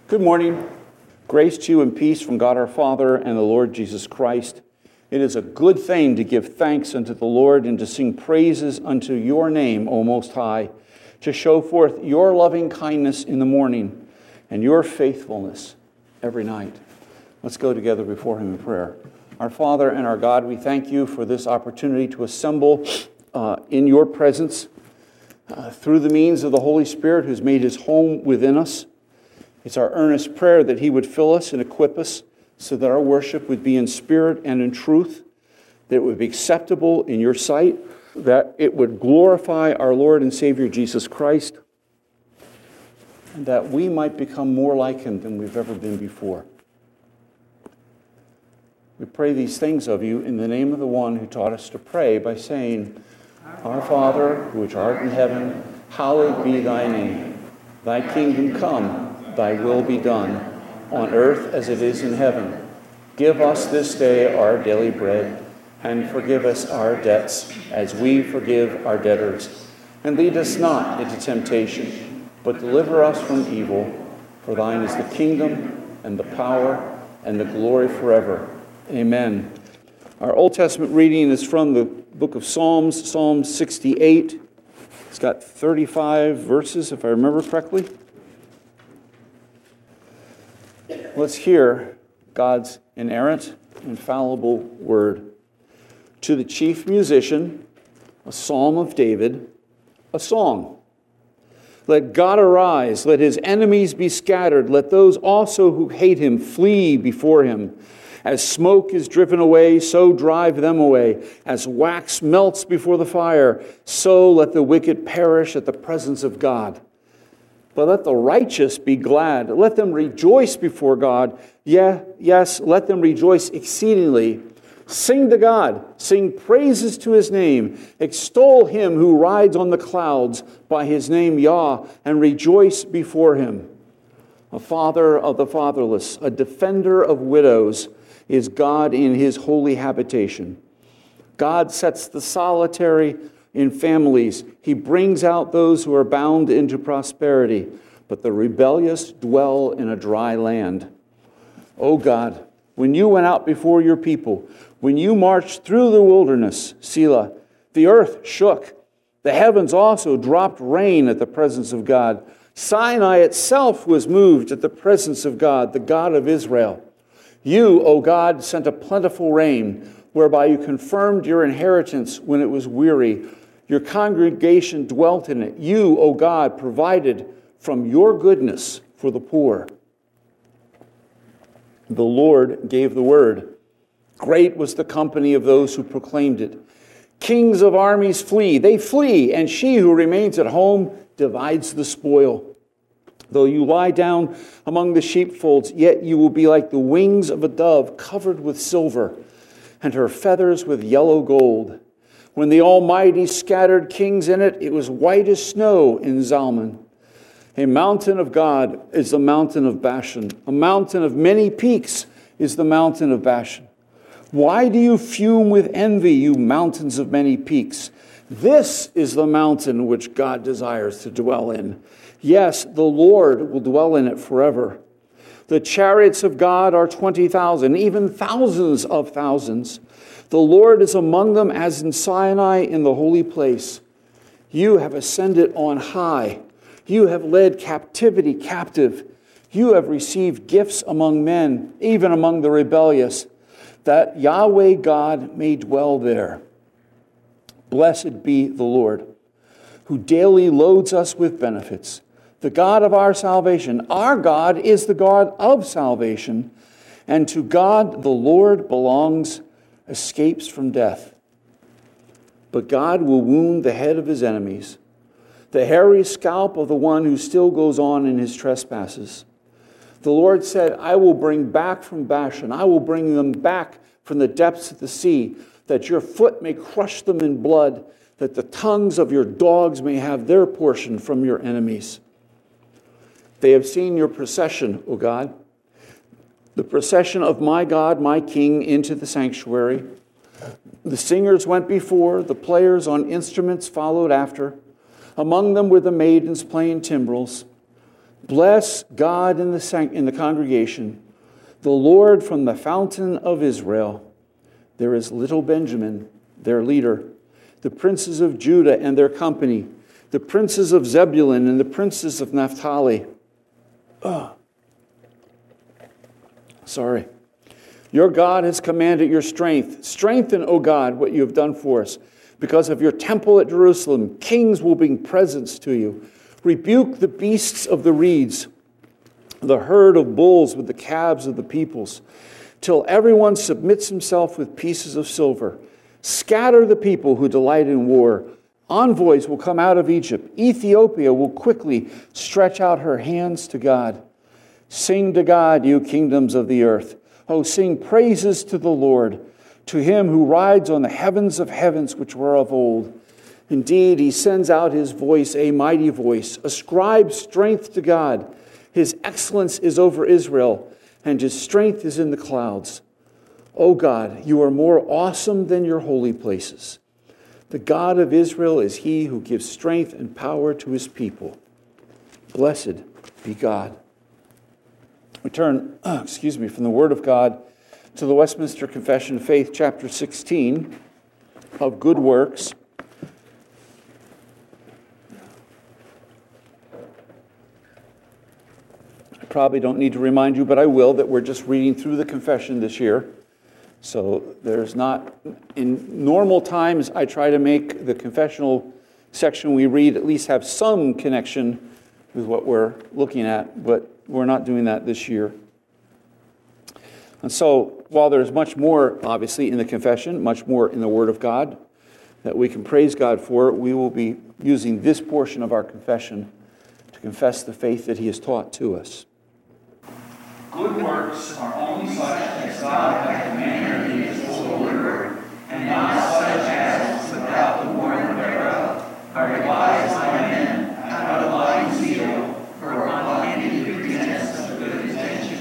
Good morning. Grace to you and peace from God our Father and the Lord Jesus Christ. It is a good thing to give thanks unto the Lord and to sing praises unto your name, O Most High, to show forth your loving kindness in the morning and your faithfulness every night. Let's go together before him in prayer. Our Father and our God, we thank you for this opportunity to assemble in your presence through the means of the Holy Spirit who's made his home within us. It's our earnest prayer that he would fill us and equip us so that our worship would be in spirit and in truth, that it would be acceptable in your sight, that it would glorify our Lord and Savior Jesus Christ, and that we might become more like him than we've ever been before. We pray these things of you in the name of the one who taught us to pray by saying, Our Father, which art in heaven, hallowed be thy name. Thy kingdom come, thy will be done, on earth as it is in heaven. Give us this day our daily bread, and forgive us our debts, as we forgive our debtors. And lead us not into temptation, but deliver us from evil. For thine is the kingdom, and the power, and the glory forever. Amen. Our Old Testament reading is from the book of Psalms, Psalm 68. It's got 35 verses, if I remember correctly. Let's hear God's inerrant, infallible word. To the chief musician, a psalm of David, a song. Let God arise, let his enemies be scattered, let those also who hate him flee before him. As smoke is driven away, so drive them away. As wax melts before the fire, so let the wicked perish at the presence of God. But let the righteous be glad. Let them rejoice before God. Yes, let them rejoice exceedingly. Sing to God. Sing praises to his name. Extol him who rides on the clouds by his name, Yah, and rejoice before him. A father of the fatherless, a defender of widows, is God in his holy habitation. God sets the solitary in families. He brings out those who are bound into prosperity, but the rebellious dwell in a dry land. O God, when you went out before your people, when you marched through the wilderness, Selah, the earth shook. The heavens also dropped rain at the presence of God. Sinai itself was moved at the presence of God, the God of Israel. You, O God, sent a plentiful rain, whereby you confirmed your inheritance when it was weary. Your congregation dwelt in it. You, O God, provided from your goodness for the poor. The Lord gave the word. Great was the company of those who proclaimed it. Kings of armies flee. They flee, and she who remains at home divides the spoil. Though you lie down among the sheepfolds, yet you will be like the wings of a dove covered with silver, and her feathers with yellow gold. When the Almighty scattered kings in it, it was white as snow in Zalman. A mountain of God is the mountain of Bashan. A mountain of many peaks is the mountain of Bashan. Why do you fume with envy, you mountains of many peaks? This is the mountain which God desires to dwell in. Yes, the Lord will dwell in it forever. The chariots of God are 20,000, even thousands of thousands. The Lord is among them as in Sinai in the holy place. You have ascended on high. You have led captivity captive. You have received gifts among men, even among the rebellious, that Yahweh God may dwell there. Blessed be the Lord, who daily loads us with benefits. The God of our salvation. Our God is the God of salvation, and to God the Lord belongs escapes from death. But God will wound the head of his enemies, the hairy scalp of the one who still goes on in his trespasses. The Lord said, I will bring back from Bashan, I will bring them back from the depths of the sea, that your foot may crush them in blood, that the tongues of your dogs may have their portion from your enemies. They have seen your procession, O God, the procession of my God, my King, into the sanctuary. The singers went before, the players on instruments followed after. Among them were the maidens playing timbrels. Bless God in the congregation, the Lord from the fountain of Israel. There is little Benjamin, their leader, the princes of Judah and their company, the princes of Zebulun and the princes of Naphtali. Your God has commanded your strength. Strengthen, O God, what you have done for us. Because of your temple at Jerusalem, kings will bring presents to you. Rebuke the beasts of the reeds, the herd of bulls with the calves of the peoples, till everyone submits himself with pieces of silver. Scatter the people who delight in war. Envoys will come out of Egypt. Ethiopia will quickly stretch out her hands to God. Sing to God, you kingdoms of the earth. Oh, sing praises to the Lord, to him who rides on the heavens of heavens which were of old. Indeed, he sends out his voice, a mighty voice. Ascribe strength to God. His excellence is over Israel, and his strength is in the clouds. O God, you are more awesome than your holy places. The God of Israel is he who gives strength and power to his people. Blessed be God. We turn, from the Word of God to the Westminster Confession of Faith, chapter 16, of good works. I probably don't need to remind you, but I will, that we're just reading through the confession this year. So there's not, in normal times, I try to make the confessional section we read at least have some connection with what we're looking at, but we're not doing that this year. And so, while there's much more, obviously, in the confession, much more in the Word of God that we can praise God for, we will be using this portion of our confession to confess the faith that he has taught to us. Good works are only such as God hath commanded in his holy word, and not such as, without the warning thereof, are devised by men out of blind zeal, or on any pretense of good intention.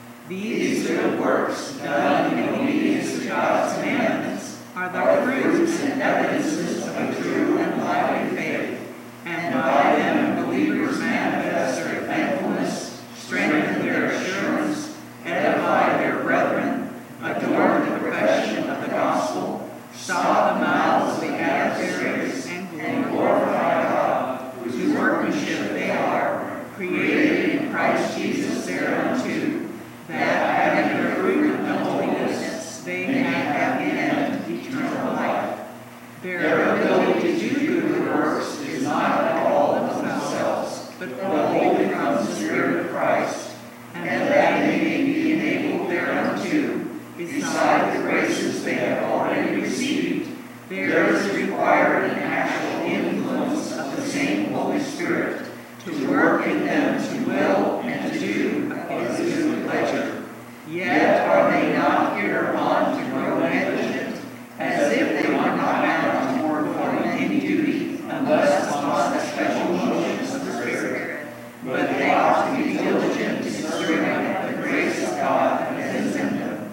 These good works, done in obedience to God's commandments, are the fruits and evidences of a true and lively faith, and by them believers manifest their thankfulness, strengthen their assurance, edify their brethren, adorn the profession of the gospel, stop the mouths of the adversaries, and glorify God, whose workmanship they are, created in Christ Jesus thereunto, that having the fruit of the holiness, they may have in end eternal life. Their ability to do good works is not at all of themselves, but wholly from the Spirit of Christ, and that they may be enabled thereunto, beside the graces they have already received, there is required an actual influence of the same Holy Spirit to work in them to will and to do of his good pleasure. Yet are they not hereupon to grow negligent, as if they were not bound to perform any duty, unless upon the special motions of the Spirit, but they ought to be diligent to stir up the grace of God that is in them.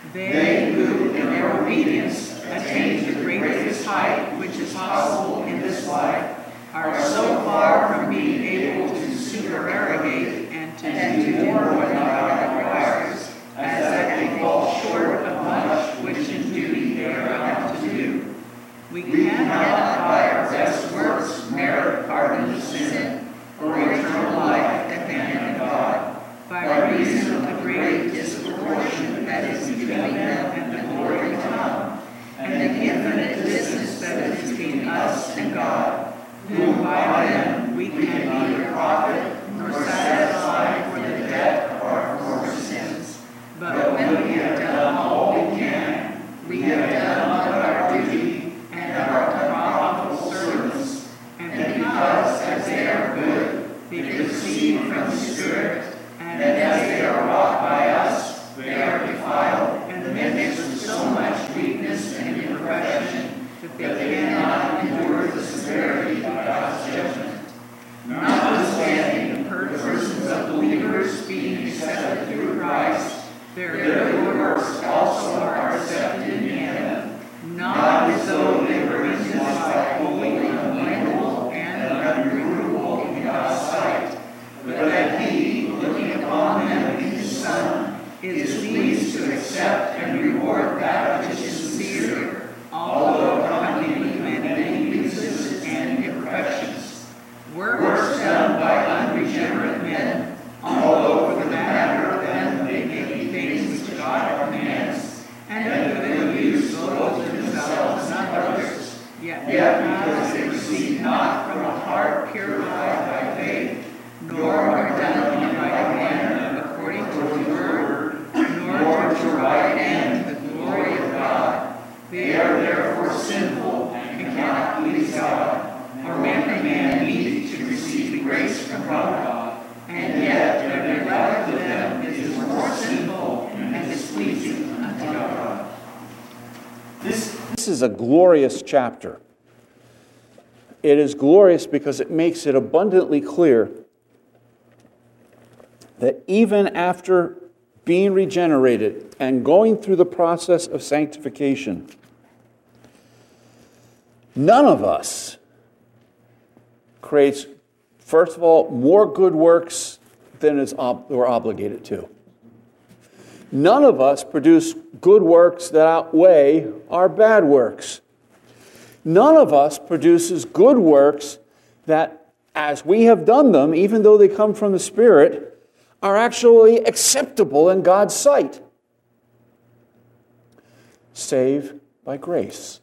They who, in their obedience, attain to the greatest height which is possible in this life, are so far from being able to supererogate and to do more than God requires, as that they fall short of much which in duty they are bound to do. We cannot by our best works merit pardon of sin or eternal life at the hand of God, by reason of the great disproportion that is between them and the glory to come, and the infinite distance that is between us and God, whom by them we can neither profit nor satisfy for the debt of is pleased to accept and reward that which is sincere, although accompanied with many weaknesses and imperfections. Works done by unregenerate men, although for the matter of them they may be things which God commands, and of good use both to themselves and others, yet because they receive not from a heart purified by faith, nor are done in right manner according to the word, nor to right end the glory of God. They are therefore sinful and cannot please God, or make a man meet to receive grace from God. And yet every life of them is more sinful and displeasing unto God. This is a glorious chapter. It is glorious because it makes it abundantly clear that even after being regenerated and going through the process of sanctification, none of us creates, first of all, more good works than we're obligated to. None of us produce good works that outweigh our bad works. None of us produces good works that, as we have done them, even though they come from the Spirit, are actually acceptable in God's sight. Save by grace.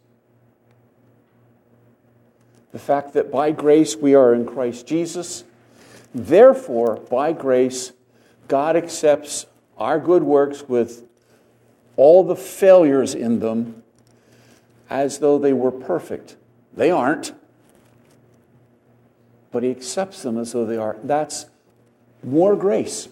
The fact that by grace we are in Christ Jesus, therefore, by grace, God accepts our good works with all the failures in them as though they were perfect. They aren't. But He accepts them as though they are. That's more grace.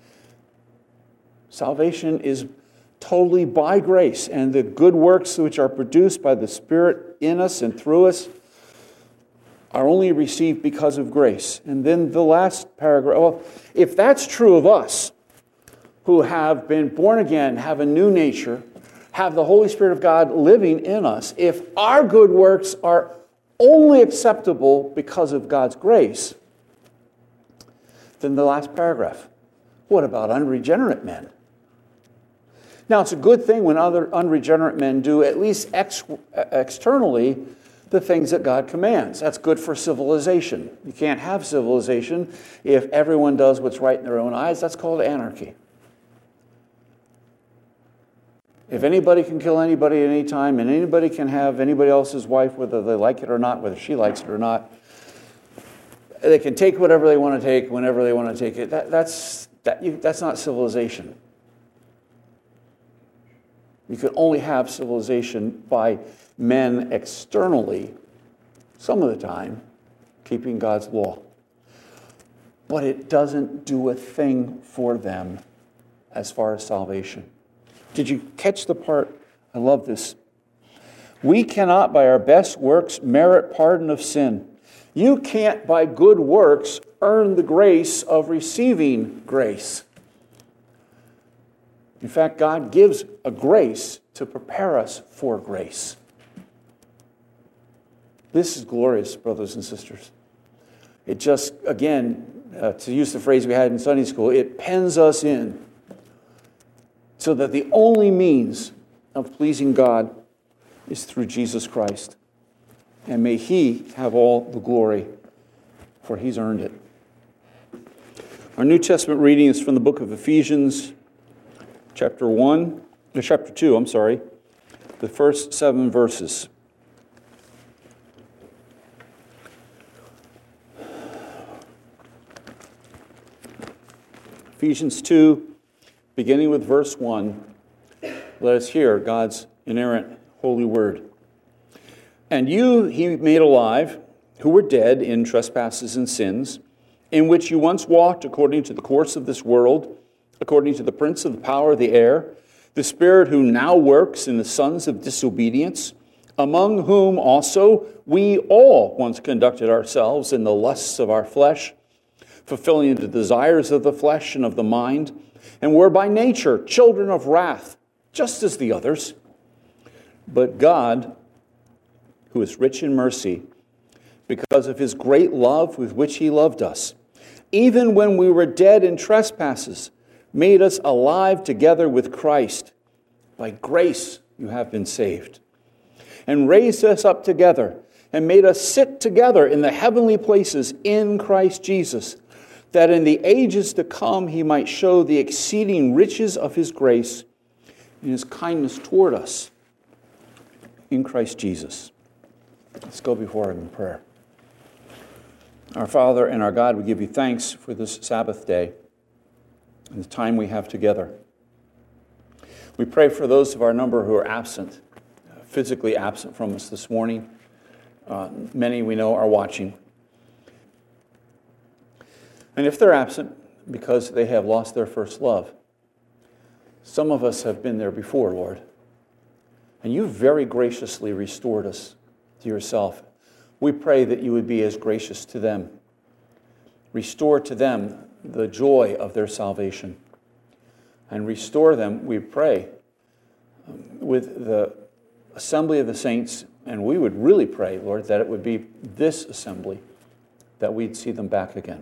Salvation is totally by grace, and the good works which are produced by the Spirit in us and through us are only received because of grace. And then the last paragraph, well, if that's true of us, who have been born again, have a new nature, have the Holy Spirit of God living in us, if our good works are only acceptable because of God's grace, then the last paragraph, what about unregenerate men? Now, it's a good thing when other unregenerate men do, at least externally, the things that God commands. That's good for civilization. You can't have civilization if everyone does what's right in their own eyes. That's called anarchy. If anybody can kill anybody at any time, and anybody can have anybody else's wife, whether they like it or not, whether she likes it or not, they can take whatever they want to take, whenever they want to take it. That's not civilization. You can only have civilization by men externally, some of the time, keeping God's law. But it doesn't do a thing for them as far as salvation. Did you catch the part? I love this. We cannot by our best works merit pardon of sin. You can't by good works earn the grace of receiving grace. In fact, God gives a grace to prepare us for grace. This is glorious, brothers and sisters. It just, again, to use the phrase we had in Sunday school, it pens us in so that the only means of pleasing God is through Jesus Christ. And may He have all the glory, for He's earned it. Our New Testament reading is from the book of Ephesians, chapter 2, the first 7 verses. Ephesians 2, beginning with verse 1, let us hear God's inerrant holy word. And you He made alive, who were dead in trespasses and sins, in which you once walked according to the course of this world, according to the prince of the power of the air, the spirit who now works in the sons of disobedience, among whom also we all once conducted ourselves in the lusts of our flesh, fulfilling the desires of the flesh and of the mind, and were by nature children of wrath, just as the others. But God, who is rich in mercy, because of His great love with which He loved us, even when we were dead in trespasses, made us alive together with Christ. By grace you have been saved. And raised us up together and made us sit together in the heavenly places in Christ Jesus, that in the ages to come he might show the exceeding riches of his grace and his kindness toward us in Christ Jesus. Let's go before him in prayer. Our Father and our God, we give you thanks for this Sabbath day and the time we have together. We pray for those of our number who are absent, physically absent from us this morning. Many we know are watching. And if they're absent because they have lost their first love, some of us have been there before, Lord. And you very graciously restored us to yourself. We pray that you would be as gracious to them. Restore to them the joy of their salvation. And restore them, we pray, with the assembly of the saints. And we would really pray, Lord, that it would be this assembly, that we'd see them back again.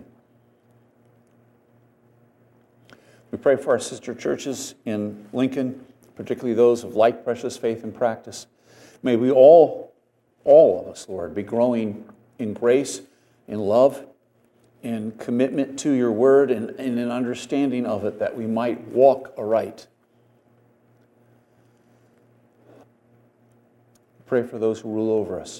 We pray for our sister churches in Lincoln, particularly those of like precious faith and practice. May we all of us, Lord, be growing in grace, in love, in commitment to your word, and in an understanding of it, that we might walk aright. Pray for those who rule over us.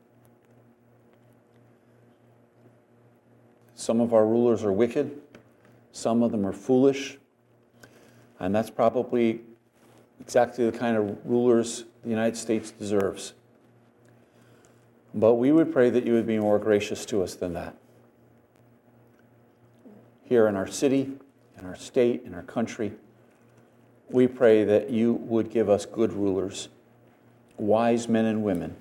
Some of our rulers are wicked. Some of them are foolish. And that's probably exactly the kind of rulers the United States deserves. But we would pray that you would be more gracious to us than that. Here in our city, in our state, in our country, we pray that you would give us good rulers, wise men and women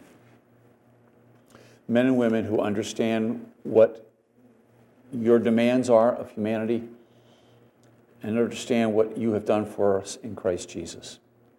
who understand what your demands are of humanity and understand what you have done for us in Christ Jesus.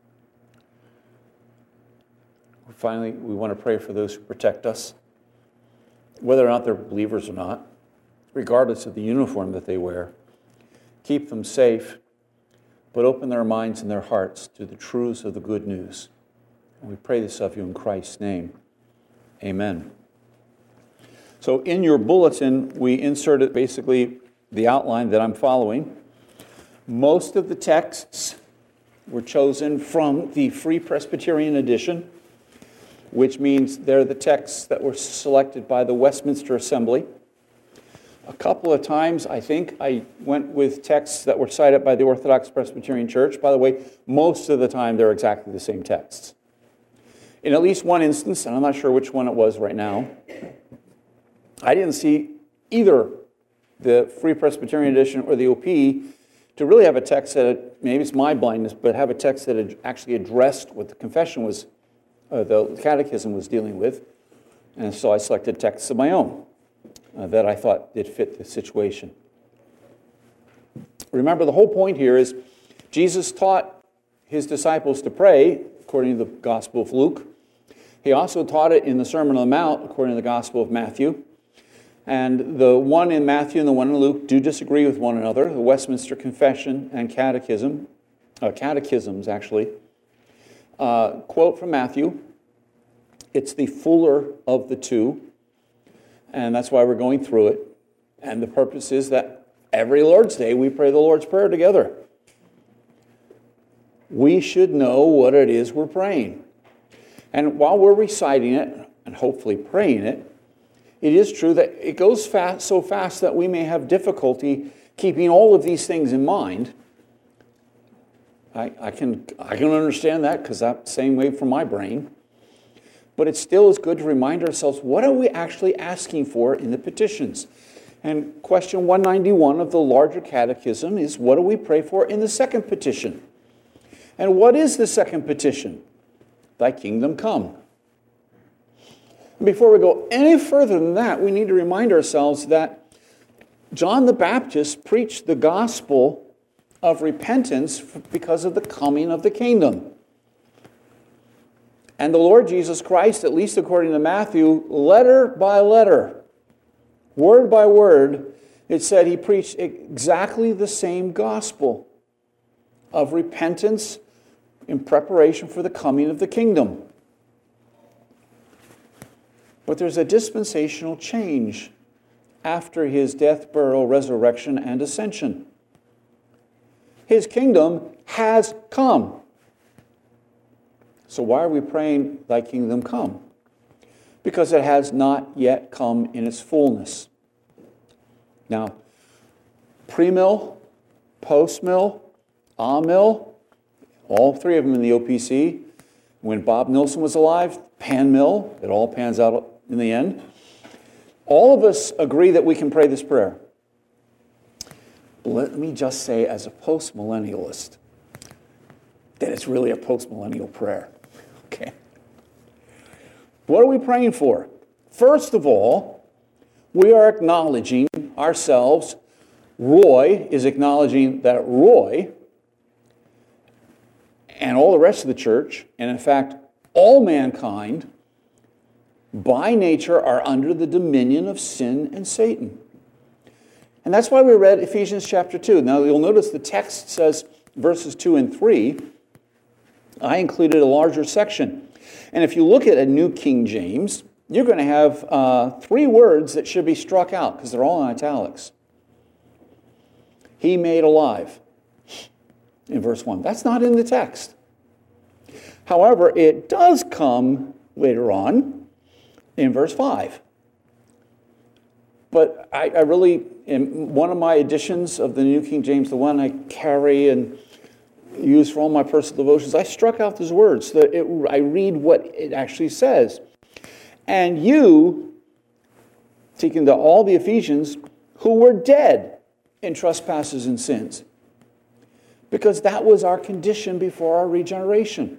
Finally, we want to pray for those who protect us, whether or not they're believers or not, regardless of the uniform that they wear. Keep them safe, but open their minds and their hearts to the truths of the good news. And we pray this of you in Christ's name. Amen. So in your bulletin, we inserted basically the outline that I'm following. Most of the texts were chosen from the Free Presbyterian edition, which means they're the texts that were selected by the Westminster Assembly. A couple of times, I think, I went with texts that were cited by the Orthodox Presbyterian Church. By the way, most of the time, they're exactly the same texts. In at least one instance, and I'm not sure which one it was right now, I didn't see either the Free Presbyterian edition or the OP to really have a text that, maybe it's my blindness, but have a text that had actually addressed what the confession was, the catechism was dealing with. And so I selected texts of my own that I thought did fit the situation. Remember, the whole point here is Jesus taught his disciples to pray, according to the Gospel of Luke. He also taught it in the Sermon on the Mount, according to the Gospel of Matthew. And the one in Matthew and the one in Luke do disagree with one another. The Westminster Confession and catechisms actually, quote from Matthew. It's the fuller of the two, and that's why we're going through it. And the purpose is that every Lord's Day we pray the Lord's Prayer together. We should know what it is we're praying. And while we're reciting it, and hopefully praying it, it is true that it goes so fast that we may have difficulty keeping all of these things in mind. I can understand that because that's the same way for my brain. But it still is good to remind ourselves, what are we actually asking for in the petitions? And question 191 of the larger catechism is, what do we pray for in the second petition? And what is the second petition? Thy kingdom come. Before we go any further than that, we need to remind ourselves that John the Baptist preached the gospel of repentance because of the coming of the kingdom. And the Lord Jesus Christ, at least according to Matthew, letter by letter, word by word, it said he preached exactly the same gospel. of repentance in preparation for the coming of the kingdom. But there's a dispensational change after his death, burial, resurrection, and ascension. His kingdom has come. So why are we praying, thy kingdom come? Because it has not yet come in its fullness. Now, pre-mill, post-mill, a-mill, all three of them in the OPC. When Bob Nilsson was alive, pan-mill, it all pans out in the end. All of us agree that we can pray this prayer. Let me just say, as a post-millennialist, that it's really a post-millennial prayer. Okay. What are we praying for? First of all, we are acknowledging ourselves. Roy is acknowledging that Roy and all the rest of the church, and in fact, all mankind, by nature are under the dominion of sin and Satan. And that's why we read Ephesians chapter 2. Now, you'll notice the text says verses 2 and 3. I included a larger section. And if you look at a New King James, you're going to have 3 words that should be struck out because they're all in italics. He made alive in verse 1. That's not in the text. However, it does come later on in verse 5. But I really, in one of my editions of the New King James, the one I carry and use for all my personal devotions, I struck out those words so that I read what it actually says. And you, taking to all the Ephesians, who were dead in trespasses and sins. Because that was our condition before our regeneration.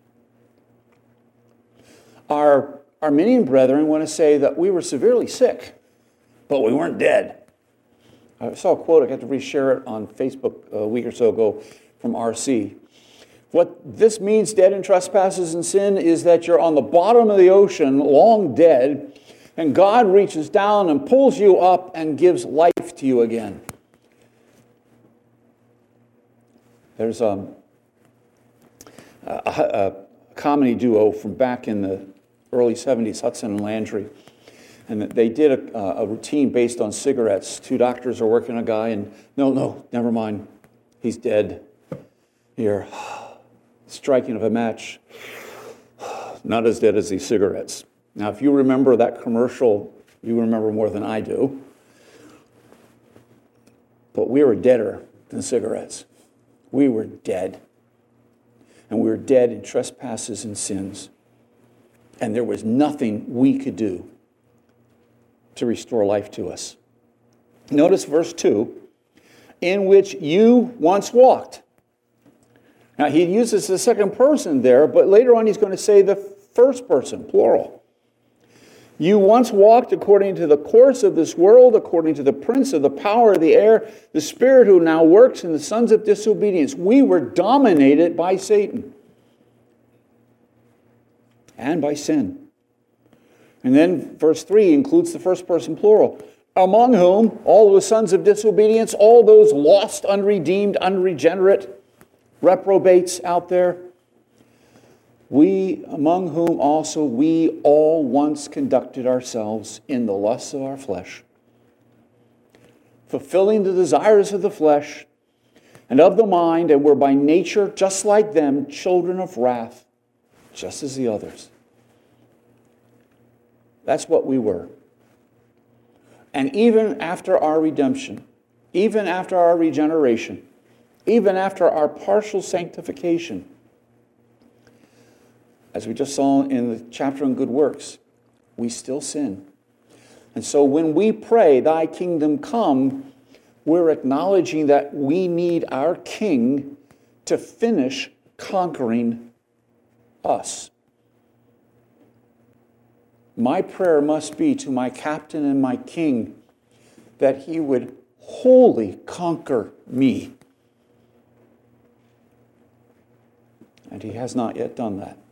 Our Arminian brethren want to say that we were severely sick, but we weren't dead. I saw a quote, I got to reshare it on Facebook a week or so ago from RC. What this means, dead in trespasses and sin, is that you're on the bottom of the ocean, long dead, and God reaches down and pulls you up and gives life to you again. There's a comedy duo from back in the early 70s, Hudson and Landry. And they did a routine based on cigarettes. 2 doctors are working on a guy, and no, never mind. He's dead. Here, striking of a match. Not as dead as these cigarettes. Now, if you remember that commercial, you remember more than I do. But we were deader than cigarettes. We were dead. And we were dead in trespasses and sins. And there was nothing we could do to restore life to us. Notice verse 2, in which you once walked. Now, he uses the second person there, but later on he's going to say the first person, plural. You once walked according to the course of this world, according to the prince of the power of the air, the spirit who now works in the sons of disobedience. We were dominated by Satan and by sin. And then verse 3 includes the first person plural. Among whom, all the sons of disobedience, all those lost, unredeemed, unregenerate, reprobates out there, among whom also we all once conducted ourselves in the lusts of our flesh, fulfilling the desires of the flesh and of the mind, and were by nature, just like them, children of wrath, just as the others. That's what we were. And even after our redemption, even after our regeneration, even after our partial sanctification, as we just saw in the chapter on good works, we still sin. And so when we pray, thy kingdom come, we're acknowledging that we need our King to finish conquering us. My prayer must be to my captain and my King that he would wholly conquer me. And he has not yet done that.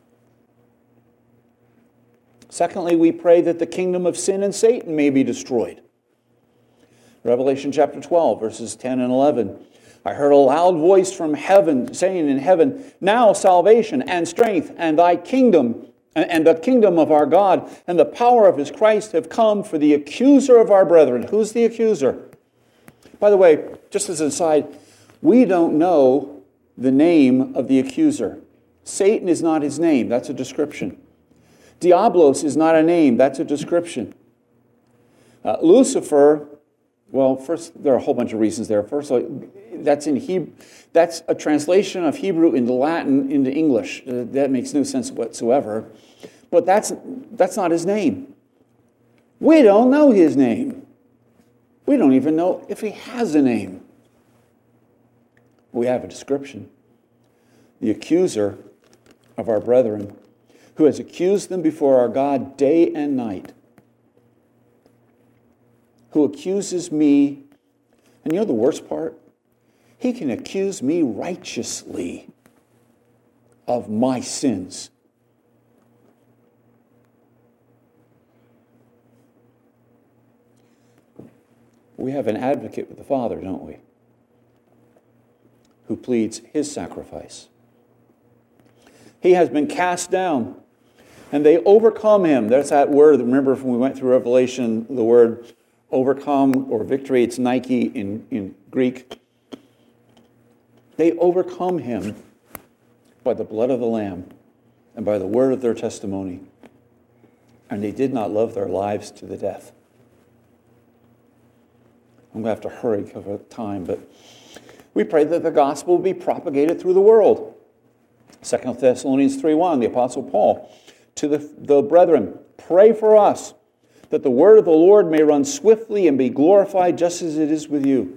Secondly, we pray that the kingdom of sin and Satan may be destroyed. Revelation chapter 12, verses 10 and 11. I heard a loud voice from heaven saying in heaven, now salvation and strength and thy kingdom and the kingdom of our God and the power of his Christ have come, for the accuser of our brethren. Who's the accuser? By the way, just as an aside, we don't know the name of the accuser. Satan is not his name. That's a description. Diablos is not a name. That's a description. Lucifer, well, first, there are a whole bunch of reasons there. First of all, that's in Hebrew. That's a translation of Hebrew into Latin into English. That makes no sense whatsoever. But that's not his name. We don't know his name. We don't even know if he has a name. We have a description. The accuser of our brethren, who has accused them before our God day and night, who accuses me, and you know the worst part? He can accuse me righteously of my sins. We have an advocate with the Father, don't we? Who pleads his sacrifice. He has been cast down, and they overcome him. There's that word. Remember when we went through Revelation, the word overcome or victory, it's Nike in Greek. They overcome him by the blood of the Lamb and by the word of their testimony. And they did not love their lives to the death. I'm going to have to hurry because of time, but we pray that the gospel will be propagated through the world. 2 Thessalonians 3:1, the Apostle Paul, to the brethren, pray for us, that the word of the Lord may run swiftly and be glorified just as it is with you.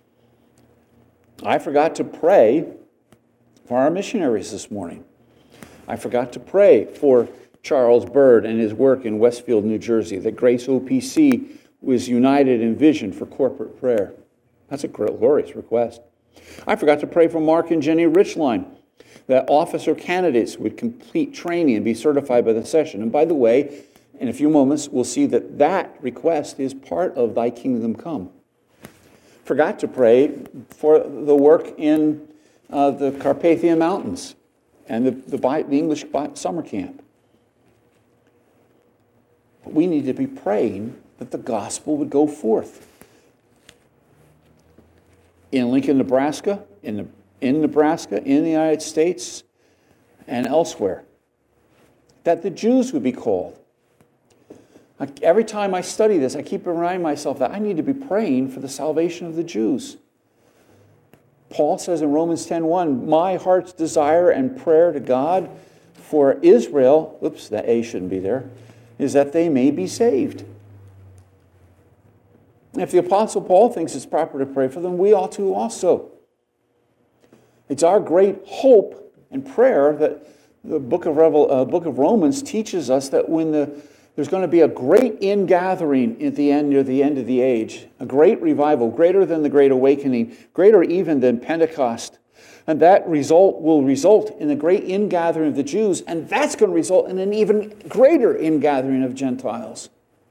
I forgot to pray for our missionaries this morning. I forgot to pray for Charles Bird and his work in Westfield, New Jersey, that Grace OPC was united in vision for corporate prayer. That's a glorious request. I forgot to pray for Mark and Jenny Richline, that officer candidates would complete training and be certified by the session. And by the way, in a few moments, we'll see that that request is part of Thy Kingdom Come. Forgot to pray for the work in the Carpathian Mountains and the English summer camp. But we need to be praying that the gospel would go forth. In Lincoln, Nebraska, in Nebraska, in the United States, and elsewhere. That the Jews would be called. Every time I study this, I keep reminding myself that I need to be praying for the salvation of the Jews. Paul says in Romans 10:1, my heart's desire and prayer to God for Israel, oops, that A shouldn't be there, is that they may be saved. If the Apostle Paul thinks it's proper to pray for them, we ought to also. It's our great hope and prayer that the book of Romans teaches us that when there's going to be a great ingathering at the end, near the end of the age, a great revival, greater than the Great Awakening, greater even than Pentecost. And that will result in a great ingathering of the Jews, and that's going to result in an even greater ingathering of Gentiles.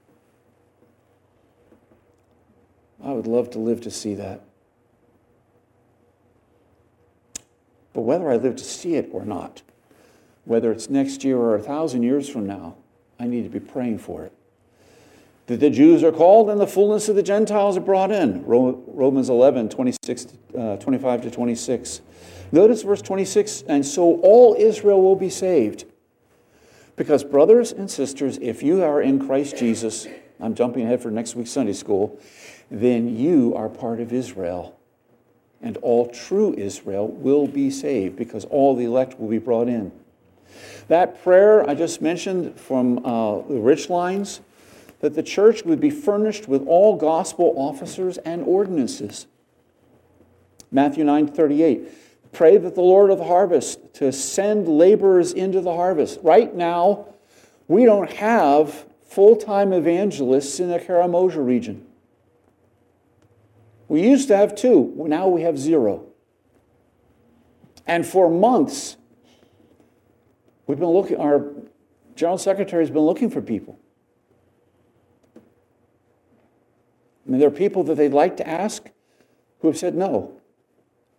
I would love to live to see that. But whether I live to see it or not, whether it's next year or 1,000 years from now, I need to be praying for it. That the Jews are called and the fullness of the Gentiles are brought in. Romans 11, 25 to 26. Notice verse 26, and so all Israel will be saved. Because brothers and sisters, if you are in Christ Jesus, I'm jumping ahead for next week's Sunday school, then you are part of Israel. And all true Israel will be saved because all the elect will be brought in. That prayer I just mentioned from the Richlines, that the church would be furnished with all gospel officers and ordinances. Matthew 9:38. Pray that the Lord of the harvest to send laborers into the harvest. Right now, we don't have full-time evangelists in the Karamoja region. We used to have 2. Now we have 0. And for months, we've been looking. Our General Secretary has been looking for people. I mean, there are people that they'd like to ask who have said no.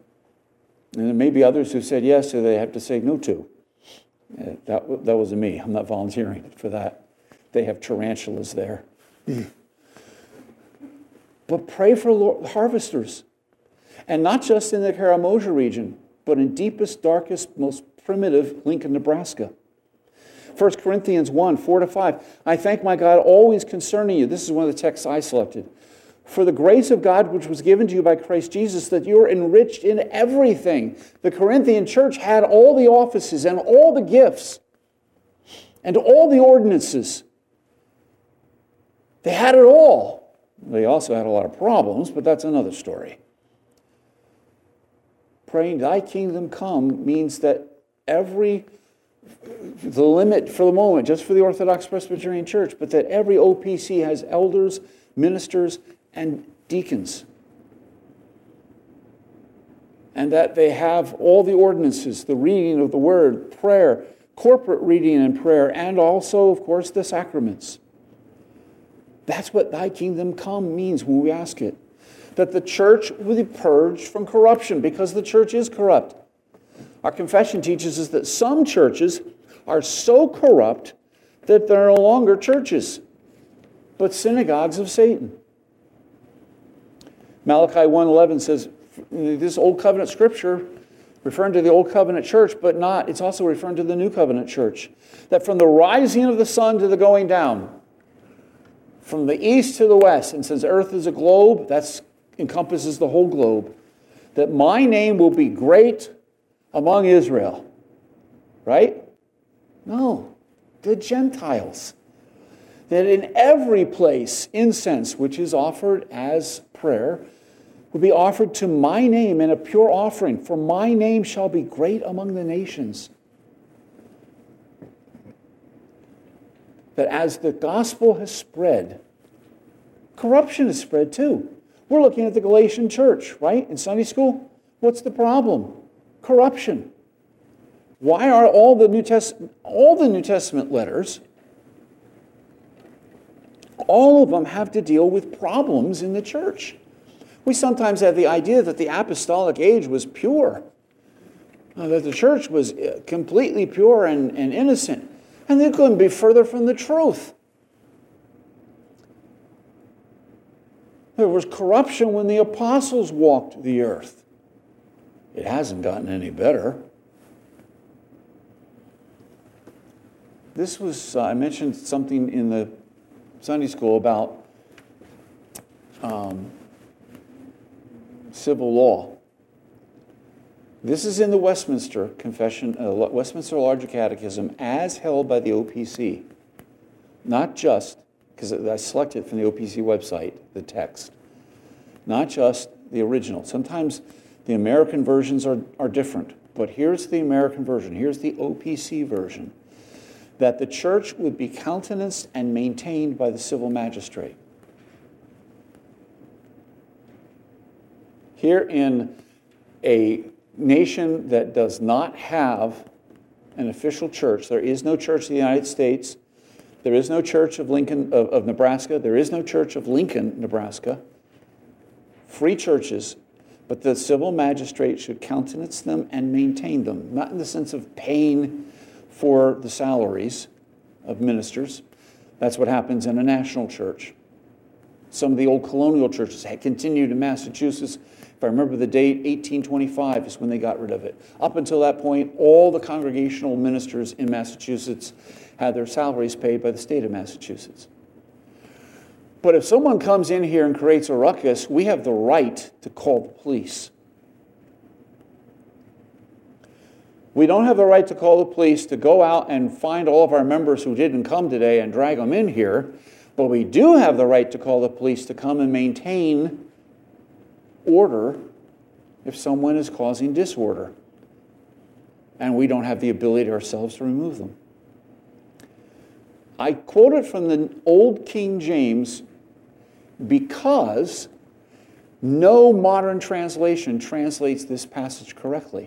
And there may be others who said yes, so they have to say no to. That wasn't me. I'm not volunteering for that. They have tarantulas there. But pray for harvesters. And not just in the Karamoja region, but in deepest, darkest, most primitive Lincoln, Nebraska. 1 Corinthians 1, 4-5. I thank my God always concerning you. This is one of the texts I selected. For the grace of God which was given to you by Christ Jesus, that you are enriched in everything. The Corinthian church had all the offices and all the gifts and all the ordinances. They had it all. They also had a lot of problems, but that's another story. Praying, thy kingdom come, means that the limit for the moment, just for the Orthodox Presbyterian Church, but that every OPC has elders, ministers, and deacons. And that they have all the ordinances, the reading of the word, prayer, corporate reading and prayer, and also, of course, the sacraments. That's what thy kingdom come means when we ask it. That the church will be purged from corruption, because the church is corrupt. Our confession teaches us that some churches are so corrupt that they're no longer churches, but synagogues of Satan. Malachi 1:11 says, this Old Covenant scripture referring to the Old Covenant church, but it's also referring to the New Covenant church. That from the rising of the sun to the going down, from the east to the west, and since earth is a globe, that encompasses the whole globe, that my name will be great among Israel. Right? No, the Gentiles. That in every place, incense, which is offered as prayer, will be offered to my name in a pure offering, for my name shall be great among the nations. That as the gospel has spread, corruption has spread too. We're looking at the Galatian church, right? In Sunday school, what's the problem? Corruption. Why are all the New Testament letters, all of them have to deal with problems in the church? We sometimes have the idea that the apostolic age was pure, that the church was completely pure and innocent, and they couldn't be further from the truth. There was corruption when the apostles walked the earth. It hasn't gotten any better. This was, I mentioned something in the Sunday school about civil law. This is in the Westminster Confession, Westminster Larger Catechism, as held by the OPC. Not just, because I selected from the OPC website, the text. Not just the original. Sometimes the American versions are different, but here's the American version. Here's the OPC version. That the church would be countenanced and maintained by the civil magistrate. Here in a nation that does not have an official church, there is no church in the United States, there is no church of Nebraska, there is no church of Lincoln, Nebraska, free churches, but the civil magistrate should countenance them and maintain them, not in the sense of paying for the salaries of ministers. That's what happens in a national church. Some of the old colonial churches had continued in Massachusetts. If I remember the date, 1825 is when they got rid of it. Up until that point, all the congregational ministers in Massachusetts had their salaries paid by the state of Massachusetts. But if someone comes in here and creates a ruckus, we have the right to call the police. We don't have the right to call the police to go out and find all of our members who didn't come today and drag them in here, but we do have the right to call the police to come and maintain order if someone is causing disorder. And we don't have the ability ourselves to remove them. I quoted from the Old King James because no modern translation translates this passage correctly.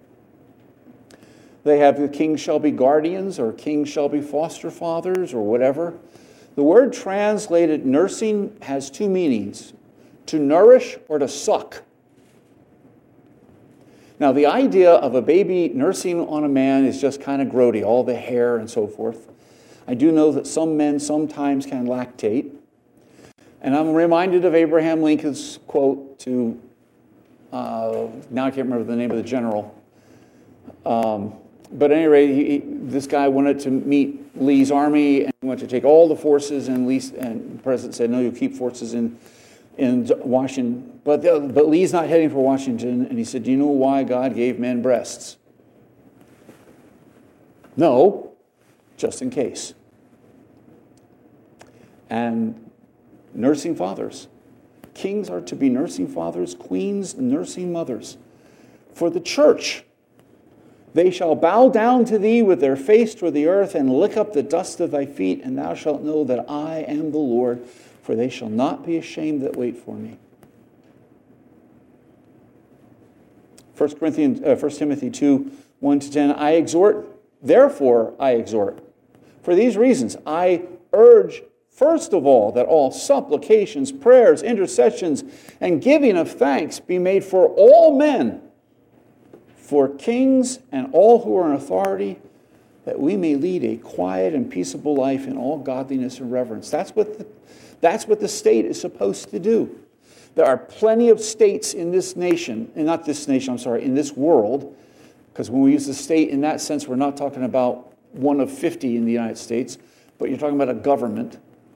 They have the kings shall be guardians or kings shall be foster fathers or whatever. The word translated nursing has two meanings, to nourish or to suck. Now, the idea of a baby nursing on a man is just kind of grody, all the hair and so forth. I do know that some men sometimes can lactate. And I'm reminded of Abraham Lincoln's quote to, now I can't remember the name of the general. But at any rate, this guy wanted to meet Lee's army and he wanted to take all the forces, and the president said, no, you keep forces in Washington. But Lee's not heading for Washington. And he said, do you know why God gave men breasts? No, just in case. And nursing fathers. Kings are to be nursing fathers, queens, nursing mothers. For the church, they shall bow down to thee with their face toward the earth and lick up the dust of thy feet, and thou shalt know that I am the Lord, for they shall not be ashamed that wait for me. 1 Timothy 2, 1-10, therefore I exhort, for these reasons I urge, first of all, that all supplications, prayers, intercessions, and giving of thanks be made for all men, for kings and all who are in authority, that we may lead a quiet and peaceable life in all godliness and reverence. That's what the state is supposed to do. There are plenty of states in this nation, in this world, because when we use the state in that sense, we're not talking about one of 50 in the United States, but you're talking about a government,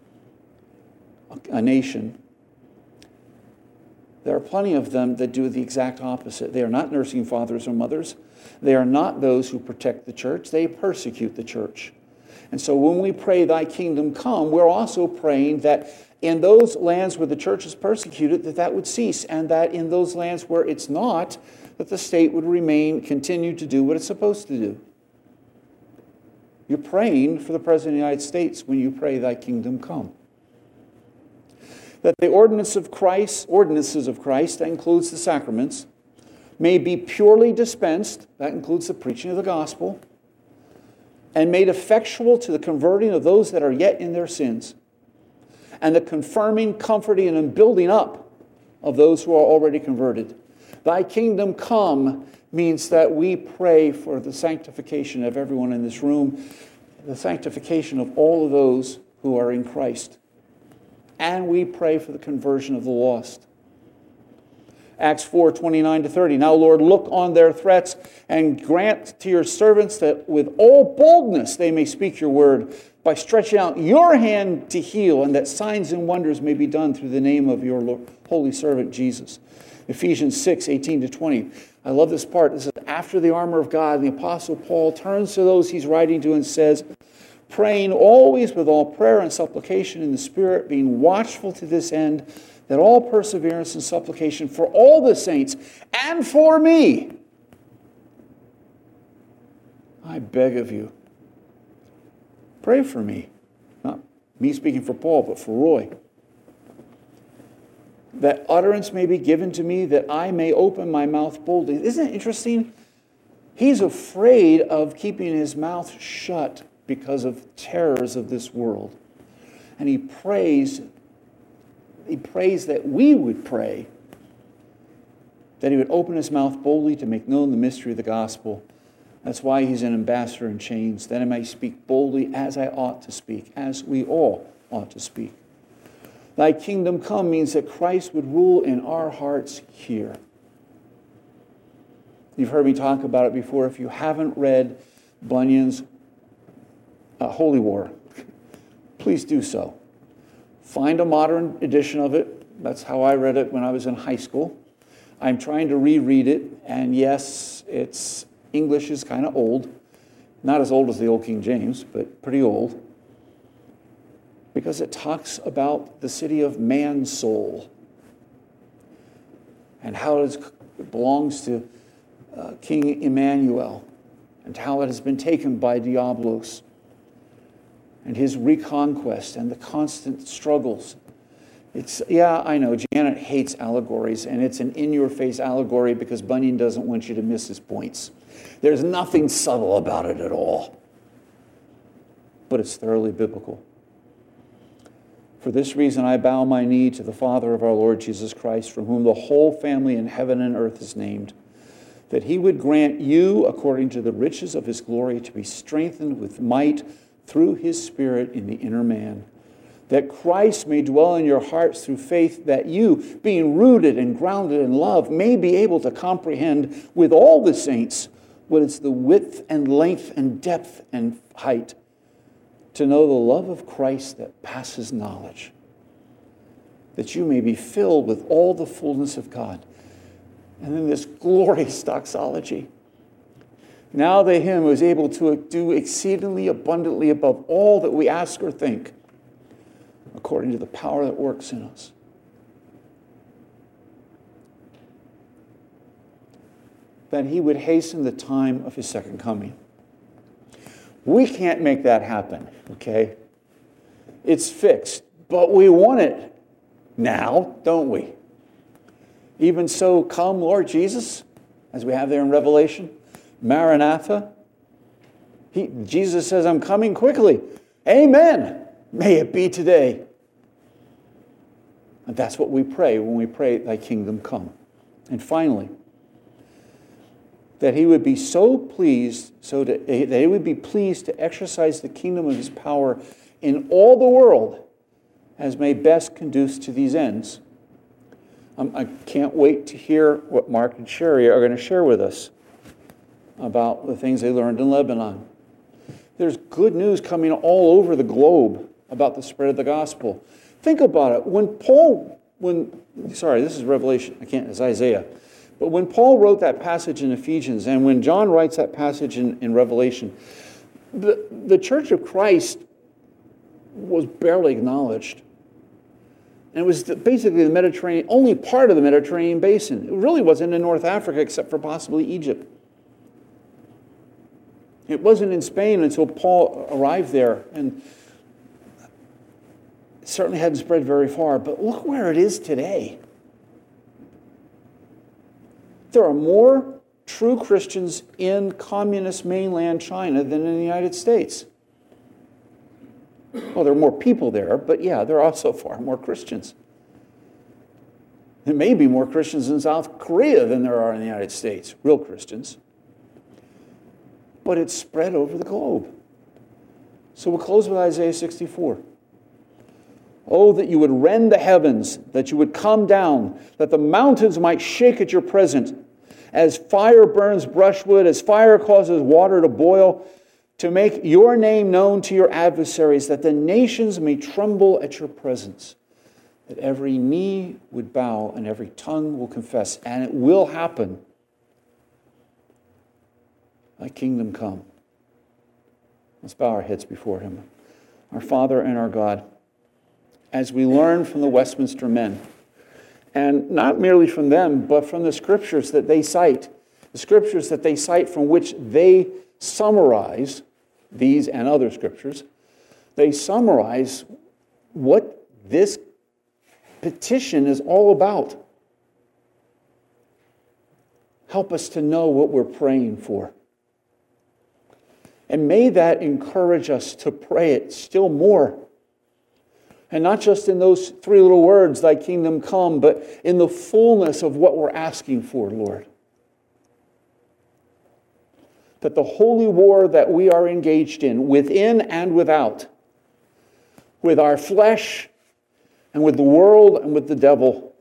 a nation. There are plenty of them that do the exact opposite. They are not nursing fathers or mothers. They are not those who protect the church. They persecute the church. And so when we pray, thy kingdom come, we're also praying that in those lands where the church is persecuted, that would cease, and that in those lands where it's not, that the state would continue to do what it's supposed to do. You're praying for the President of the United States when you pray, thy kingdom come. That the ordinances of Christ, that includes the sacraments, may be purely dispensed, that includes the preaching of the gospel, and made effectual to the converting of those that are yet in their sins, and the confirming, comforting, and building up of those who are already converted. Thy kingdom come means that we pray for the sanctification of everyone in this room, the sanctification of all of those who are in Christ. And we pray for the conversion of the lost. Acts 4, 29-30. Now, Lord, look on their threats and grant to your servants that with all boldness they may speak your word by stretching out your hand to heal, and that signs and wonders may be done through the name of your holy servant Jesus. Ephesians 6, 18-20. I love this part. This is after the armor of God. And the Apostle Paul turns to those he's writing to and says, praying always with all prayer and supplication in the Spirit, being watchful to this end, that all perseverance and supplication for all the saints and for me, I beg of you, pray for me. Not me speaking for Paul, but for Roy. That utterance may be given to me, that I may open my mouth boldly. Isn't it interesting? He's afraid of keeping his mouth shut because of terrors of this world. And he prays that we would pray, that he would open his mouth boldly to make known the mystery of the gospel. That's why he's an ambassador in chains, that I may speak boldly as I ought to speak, as we all ought to speak. Thy kingdom come means that Christ would rule in our hearts here. You've heard me talk about it before. If you haven't read Bunyan's Holy War, please do so. Find a modern edition of it. That's how I read it when I was in high school. I'm trying to reread it, and yes, its English is kind of old. Not as old as the old King James, but pretty old. Because it talks about the city of Mansoul and how it belongs to King Emmanuel and how it has been taken by Diablos and his reconquest and the constant struggles. I know, Janet hates allegories, and it's an in-your-face allegory because Bunyan doesn't want you to miss his points. There's nothing subtle about it at all. But it's thoroughly biblical. For this reason I bow my knee to the Father of our Lord Jesus Christ, from whom the whole family in heaven and earth is named, that he would grant you, according to the riches of his glory, to be strengthened with might through his Spirit in the inner man, that Christ may dwell in your hearts through faith, that you, being rooted and grounded in love, may be able to comprehend with all the saints what is the width and length and depth and height, to know the love of Christ that passes knowledge, that you may be filled with all the fullness of God. And then this glorious doxology. Now to him who is able to do exceedingly abundantly above all that we ask or think, according to the power that works in us. That he would hasten the time of his second coming. We can't make that happen, okay? It's fixed, but we want it now, don't we? Even so, come, Lord Jesus, as we have there in Revelation, Maranatha. Jesus says, I'm coming quickly. Amen. May it be today. And that's what we pray when we pray, thy kingdom come. And finally, that he would be so pleased, that he would be pleased to exercise the kingdom of his power in all the world as may best conduce to these ends. I can't wait to hear what Mark and Sherry are going to share with us about the things they learned in Lebanon. There's good news coming all over the globe about the spread of the gospel. Think about it. This is Revelation. It's Isaiah. But when Paul wrote that passage in Ephesians, and when John writes that passage in Revelation, the Church of Christ was barely acknowledged. And it was basically the Mediterranean, only part of the Mediterranean basin. It really wasn't in North Africa except for possibly Egypt. It wasn't in Spain until Paul arrived there, and it certainly hadn't spread very far. But look where it is today. There are more true Christians in communist mainland China than in the United States. Well, there are more people there, but yeah, there are also far more Christians. There may be more Christians in South Korea than there are in the United States, real Christians. But it's spread over the globe. So we'll close with Isaiah 64. Oh, that you would rend the heavens, that you would come down, that the mountains might shake at your presence. As fire burns brushwood, as fire causes water to boil, to make your name known to your adversaries, that the nations may tremble at your presence, that every knee would bow and every tongue will confess, and it will happen. Thy kingdom come. Let's bow our heads before him. Our Father and our God, as we learn from the Westminster men, and not merely from them, but from the scriptures that they cite, the scriptures that they cite from which they summarize these and other scriptures, they summarize what this petition is all about. Help us to know what we're praying for. And may that encourage us to pray it still more. And not just in those three little words, thy kingdom come, but in the fullness of what we're asking for, Lord. That the holy war that we are engaged in, within and without, with our flesh and with the world and with the devil,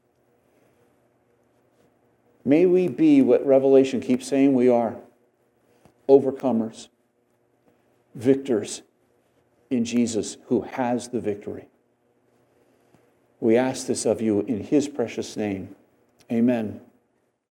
may we be what Revelation keeps saying we are, overcomers, victors in Jesus who has the victory. We ask this of you in his precious name. Amen.